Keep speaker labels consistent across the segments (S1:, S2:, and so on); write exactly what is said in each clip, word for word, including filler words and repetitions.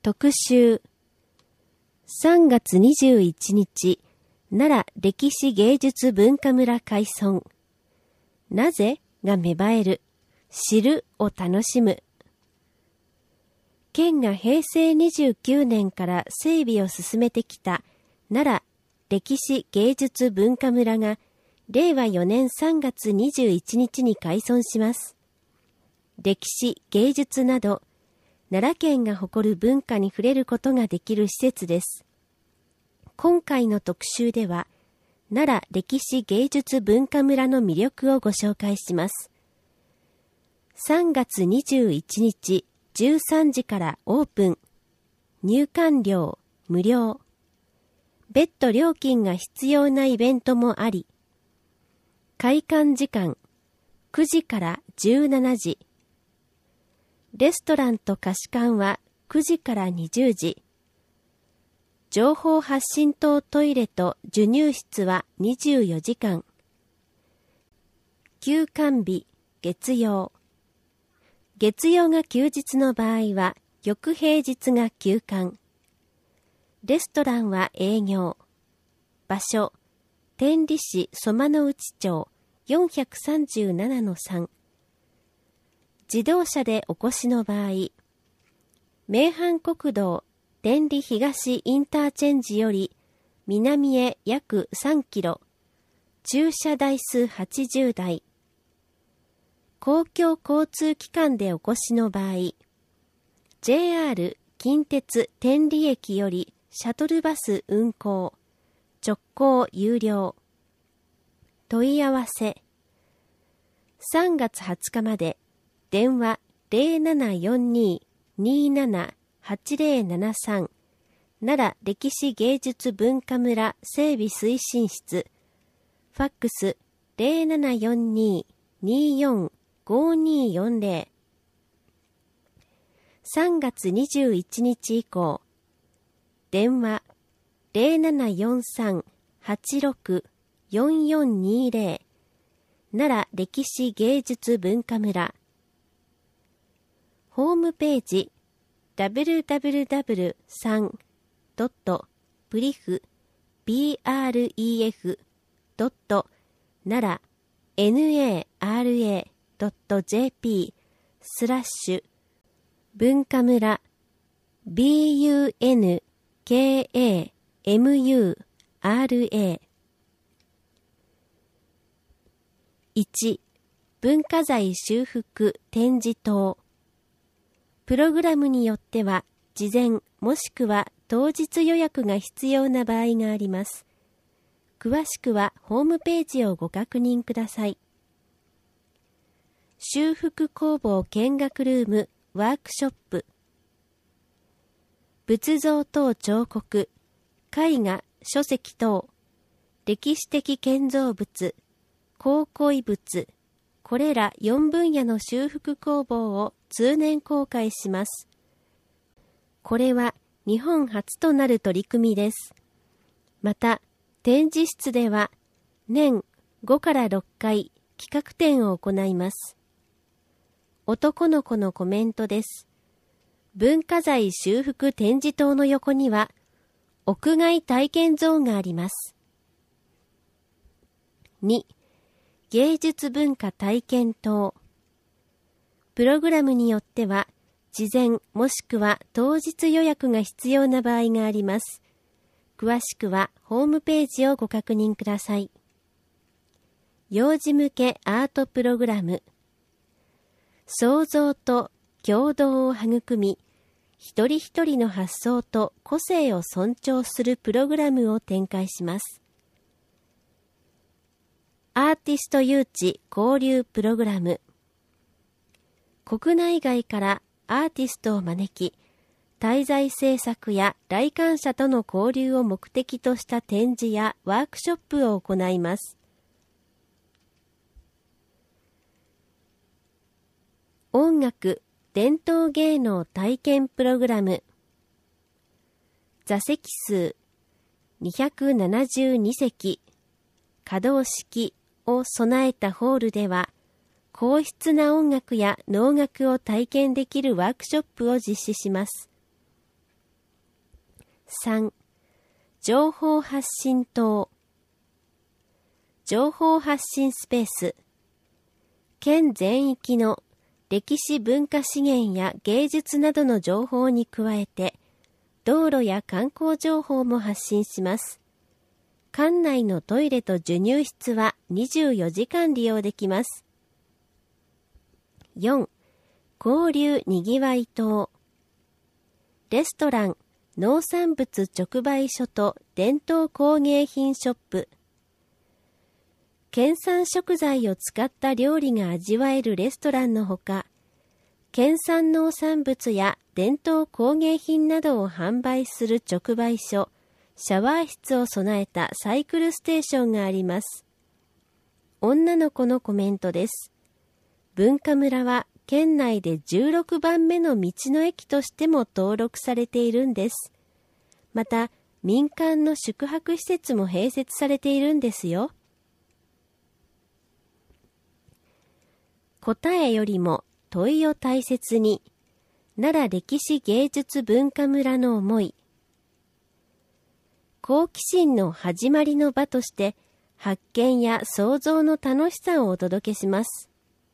S1: 特集さんがつにじゅういちにち奈良歴史芸術文化村開村。なぜが芽生える、知るを楽しむ。県がへいせいにじゅうきゅうねんから整備を進めてきた奈良歴史芸術文化村がれいわよねんさんがつにじゅういちにちに開村します。歴史、芸術など奈良県が誇る文化に触れることができる施設です。今回の特集では、奈良歴史芸術文化村の魅力をご紹介します。さんがつにじゅういちにちじゅうさんじからオープン。入館料無料。別途料金が必要なイベントもあり、開館時間くじからじゅうしちじ。レストランと貸し館はくじからにじゅうじ。情報発信等トイレと授乳室はにじゅうよじかん。休館日、月曜。月曜が休日の場合は、翌平日が休館。レストランは営業。場所、天理市曽間内町 よんひゃくさんじゅうななのさん。自動車でお越しの場合、名阪国道天理東インターチェンジより南へ約さんキロ、駐車台数はちじゅうだい。公共交通機関でお越しの場合、ジェイアール 近鉄天理駅よりシャトルバス運行、直行有料。問い合わせ、さんがつはつかまで、電話 ゼロななよんに にーなな はちゼロななさん 奈良歴史芸術文化村整備推進室。ファックス ゼロななよんに にーよん ごにーよんゼロ。さんがつにじゅういちにち以降、電話 ゼロななよんさん はちろく よんよんにゼロ 奈良歴史芸術文化村。ホームページ ダブリューダブリューダブリューさん ドット ブリフ ブレフ ドット 奈良 ナラ ドット ジェーピー スラッシュ文化村 ビーユーエヌケーエーエムユーアールエー。 いち. 文化財修復展示等。プログラムによっては事前もしくは当日予約が必要な場合があります。詳しくはホームページをご確認ください。修復工房見学ルームワークショップ。仏像等彫刻、絵画、書籍等、歴史的建造物、考古遺物、これらよんぶんやの修復工房を通年公開します。これは日本初となる取り組みです。また、展示室では年ごからろっかい企画展を行います。男の子のコメントです。文化財修復展示棟の横には屋外体験ゾーンがあります。に. 芸術文化体験棟。プログラムによっては事前もしくは当日予約が必要な場合があります。詳しくはホームページをご確認ください。幼児向けアートプログラム。創造と協働を育み、一人一人の発想と個性を尊重するプログラムを展開します。アーティスト誘致交流プログラム。国内外からアーティストを招き、滞在制作や来館者との交流を目的とした展示やワークショップを行います。音楽・伝統芸能体験プログラム。座席数にひゃくななじゅうにせき、可動式を備えたホールでは、高質な音楽や能楽を体験できるワークショップを実施します。 さん、情報発信棟。情報発信スペース。県全域の歴史文化資源や芸術などの情報に加えて、道路や観光情報も発信します。館内のトイレと授乳室はにじゅうよじかん利用できます。よん、交流にぎわい棟。レストラン、農産物直売所と伝統工芸品ショップ。県産食材を使った料理が味わえるレストランのほか、県産農産物や伝統工芸品などを販売する直売所、シャワー室を備えたサイクルステーションがあります。女の子のコメントです。文化村は県内でじゅうろくばんめの道の駅としても登録されているんです。また、民間の宿泊施設も併設されているんですよ。答えよりも問いを大切に。奈良歴史芸術文化村の思い。好奇心の始まりの場として発見や創造の楽しさをお届けします。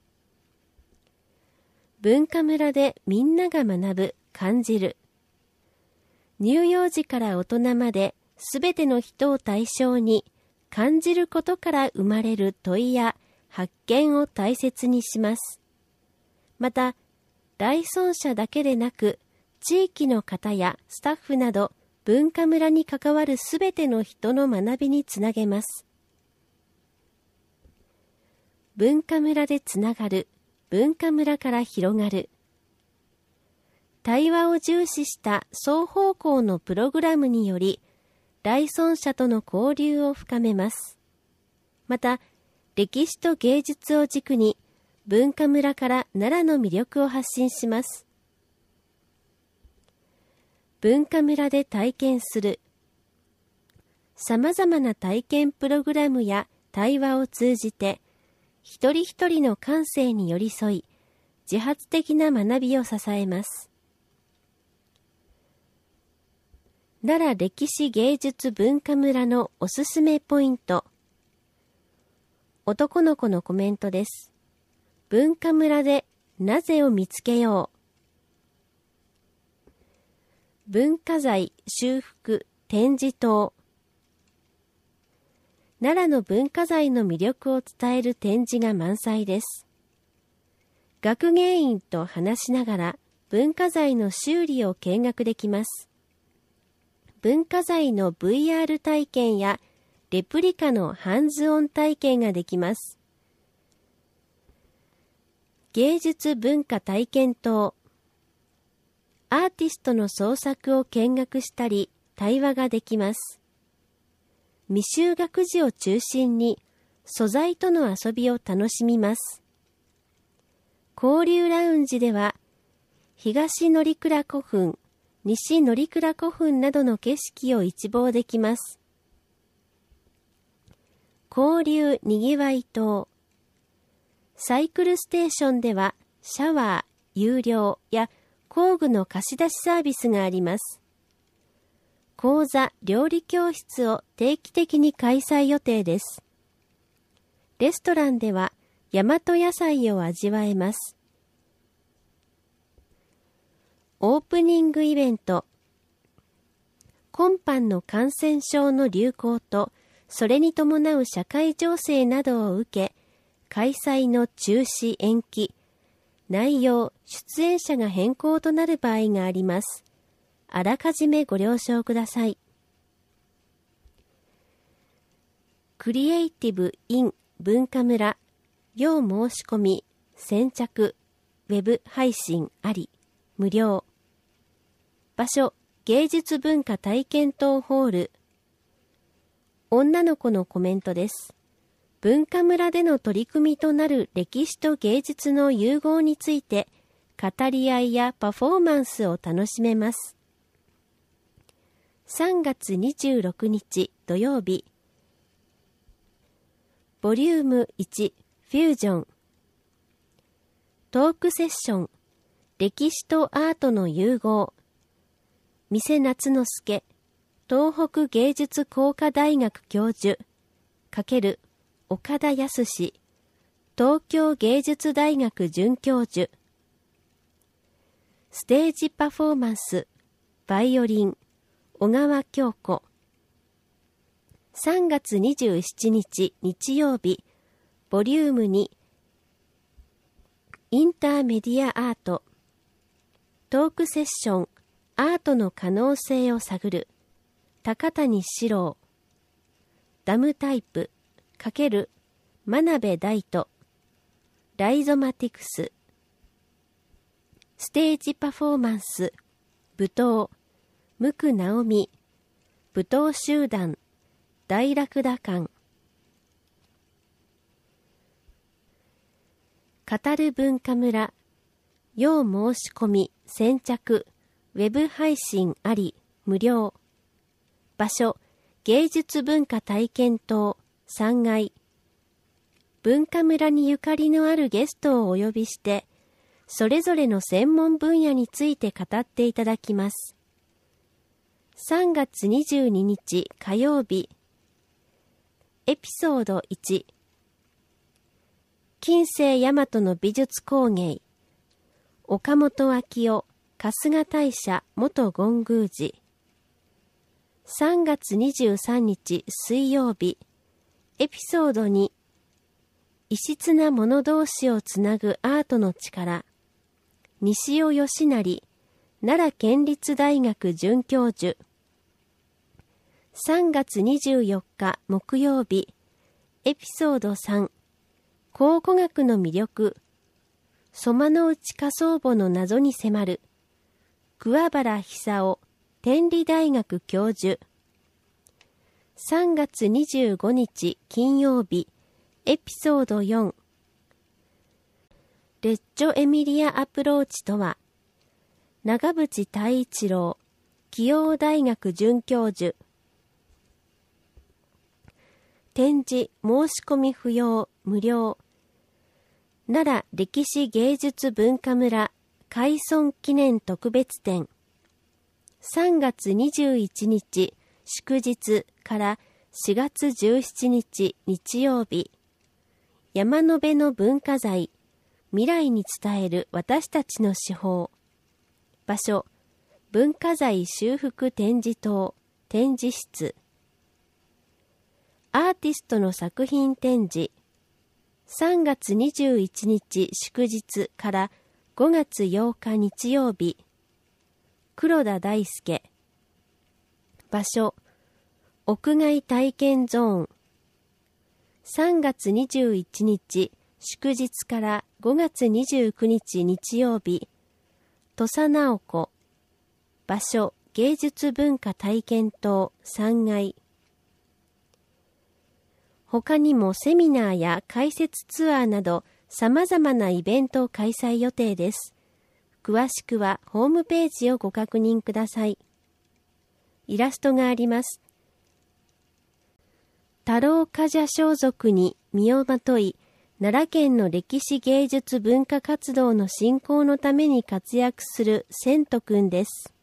S1: 文化村でみんなが学ぶ、感じる。乳幼児から大人まで、すべての人を対象に、感じることから生まれる問いや発見を大切にします。また、来村者だけでなく、地域の方やスタッフなど、文化村に関わるすべての人の学びにつなげます。文化村でつながる、文化村から広がる。対話を重視した双方向のプログラムにより、来村者との交流を深めます。また、歴史と芸術を軸に、文化村から奈良の魅力を発信します。文化村で体験する。さまざまな体験プログラムや対話を通じて、一人一人の感性に寄り添い、自発的な学びを支えます。奈良歴史芸術文化村のおすすめポイント。男の子のコメントです。文化村でなぜを見つけよう。文化財修復展示棟。奈良の文化財の魅力を伝える展示が満載です。学芸員と話しながら文化財の修理を見学できます。文化財の ブイアール 体験やレプリカのハンズオン体験ができます。芸術文化体験棟。アーティストの創作を見学したり、対話ができます。未就学児を中心に、素材との遊びを楽しみます。交流ラウンジでは、東乗鞍古墳、西乗鞍古墳などの景色を一望できます。交流にぎわい棟。サイクルステーションではシャワー、有料や工具の貸し出しサービスがあります。講座、料理教室を定期的に開催予定です。レストランでは大和野菜を味わえます。オープニングイベント。今般の感染症の流行と、それに伴う社会情勢などを受け、開催の中止延期、内容、出演者が変更となる場合があります。あらかじめご了承ください。クリエイティブ in 文化村、要申し込み、先着、ウェブ配信あり、無料。場所、芸術文化体験棟ホール。女の子のコメントです。文化村での取り組みとなる歴史と芸術の融合について、語り合いやパフォーマンスを楽しめます。さんがつにじゅうろくにち土曜日。ボリュームいちフュージョン。トークセッション。歴史とアートの融合。店夏之助、 東北芸術工科大学教授×岡田康史、東京芸術大学准教授。ステージパフォーマンス、バイオリン、小川京子。さんがつにじゅうしちにち日曜日、ボリュームに、インターメディアアート、トークセッション、アートの可能性を探る、高谷史郎。ダムタイプ、×真鍋大斗、ライゾマティクス。ステージパフォーマンス、舞踏、無垢直美、舞踏集団、大楽打館。語る文化村、要申し込み、先着、ウェブ配信あり、無料。場所、芸術文化体験棟、さんがい。文化村にゆかりのあるゲストをお呼びして、それぞれの専門分野について語っていただきます。さんがつにじゅうににち火曜日、エピソードいち、近世大和の美術工芸、岡本昭夫、春日大社元権宮寺。さんがつにじゅうさんにち水曜日、エピソードに、異質なもの同士をつなぐアートの力、西尾義成、奈良県立大学准教授。さんがつにじゅうよっか木曜日、エピソードさん、考古学の魅力、蘇我内火葬墓の謎に迫る、桑原久夫、天理大学教授。さんがつにじゅうごにち金曜日、エピソードよん、レッジョエミリアアプローチとは、長渕太一郎、紀応大学准教授。展示申し込み不要、無料。奈良歴史芸術文化村開村記念特別展。さんがつにじゅういちにち祝日からしがつじゅうしちにち日曜日。山辺の文化財、未来に伝える私たちの手法。場所、文化財修復展示棟、展示室。アーティストの作品展示。さんがつにじゅういちにち祝日からごがつようか日曜日。黒田大輔。場所、屋外体験ゾーン。さんがつにじゅういちにち祝日からごがつにじゅうくにち日曜日。土佐直子。場所、芸術文化体験棟さんがい。他にもセミナーや解説ツアーなど様々なイベントを開催予定です。詳しくはホームページをご確認ください。イラストがあります。太郎冠者装束に身をまとい、奈良県の歴史芸術文化活動の振興のために活躍する千斗くんです。